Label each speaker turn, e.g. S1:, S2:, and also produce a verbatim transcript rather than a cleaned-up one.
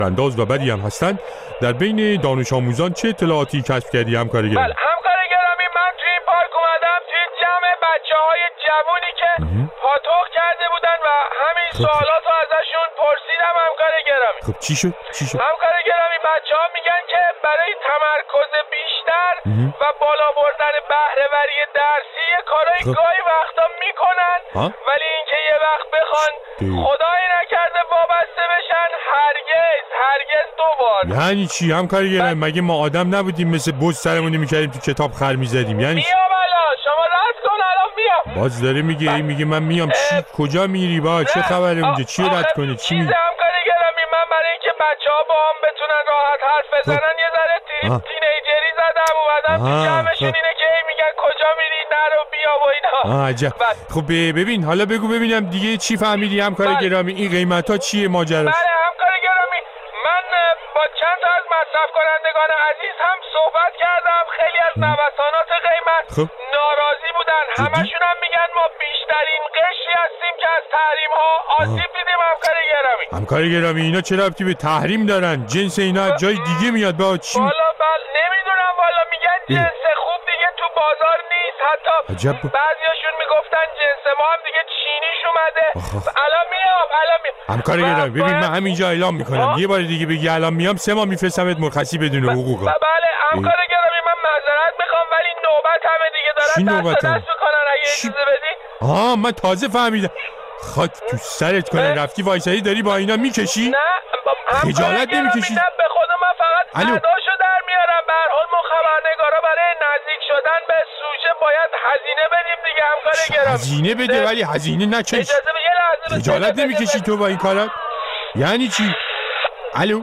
S1: انداز و بدی هم هستند، در بین دانش آموزان چه اطلاعاتی کسب کردی همکار گرامی؟
S2: بله همکار گرامی، من توی این پارک اومدم توی جمع بچه‌های جوونی که پاتوق کرده بودن و همین
S1: خب.
S2: سوالات رو ازشون پرسیدم همکار گرامی.
S1: خب چی شد؟ چی شد؟
S2: همکار گرامی، بچه‌ها میگن که برای تمرکز بیشتر و بالا بردن بهره‌وری درسی کارهای
S1: خب.
S2: گاهی وقتا میکنن،
S1: ها؟
S2: ولی اینکه یه وقت بخوان
S1: ده.
S2: خدایی نکرده وابسته بشن هرگز هرگز دوبار.
S1: یعنی چی همکار گرامی؟ مگه ما آدم نبودیم مثل بز سرمونی میکردیم تو کتاب خر میزدیم؟ یعنی چی؟
S2: میام الان، شما رد کن الان میام.
S1: باز داره میگه ای میگه من میام. چی کجا میری؟ با چه خبره اونجا؟ چی رد کنی؟ چی میگی؟
S2: همکار گرامی، من برای اینکه بچه‌ها با هم بتونن راحت حرف بزنن یه ذره
S1: آه.
S2: تینیجری زدم اومدم تو
S1: آه،
S2: جمعشون
S1: خب.
S2: اینه که هی میگن کجا میری نرو بیا و اینا.
S1: آه عجب.
S2: بله.
S1: خب ب- ببین حالا بگو ببینم دیگه چی فهمیدی همکار
S2: بله.
S1: گرامی؟ این قیمت ها چیه ماجراش؟
S2: بله همکار گرامی، من اه، با چند تا از مصرف کنندگان عزیز هم صحبت کردم. خیلی از نوسانات قیمت
S1: خب.
S2: ناراضی بودن.
S1: جدی؟
S2: همشون هم میگن ما بیشترین قشری هستیم که از تحریم ها آسیب دیدیم همکار گرامی.
S1: همکار گرامی اینا چه ربطی به تحریم دارن؟ جنس اینا از جای دیگه میاد. با چی می-
S2: والا بل نمیدونم، والا میگن جنس خوب دیگه تو بازار نیست. حتی
S1: عجب.
S2: بعضیاشون میگفتن جنس ما هم دیگه چینیش اومده.
S1: آخ.
S2: الان میام الان میام
S1: همکار
S2: و
S1: گرامی ببین
S2: باید-
S1: من همینجا اعلام میکنم
S2: آه.
S1: یه بار دیگه بگی الان میام سه ماه میفرستمت مرخصی بدون حقوق.
S2: ب- بله همکار گرامی، من معذرت میخوام ولی نوبت همه دیگه
S1: چی
S2: دارن
S1: نوبت
S2: دست به
S1: همه؟
S2: دست میکنن. اگه
S1: چی؟
S2: اجازه بدی.
S1: آها من تازه فهمیدم. خاک تو سرت کنه رفتی وایسایی داری با اینا میکشی؟
S2: نه با- همکار
S1: خجالت
S2: گرامی،
S1: نمی‌کشی؟
S2: نه به خدا من فقط
S1: الو.
S2: اداشو در میارم. به هر حال ما خبرنگارا برای نزدیک شدن به سوژه باید هزینه بدیم دیگه همکار گرامی.
S1: هزینه بده ولی هزینه نکش.
S2: اجازه بده یه لحظه بس-
S1: خجالت نمیکشی تو با این کارات؟ یعنی چی؟ الو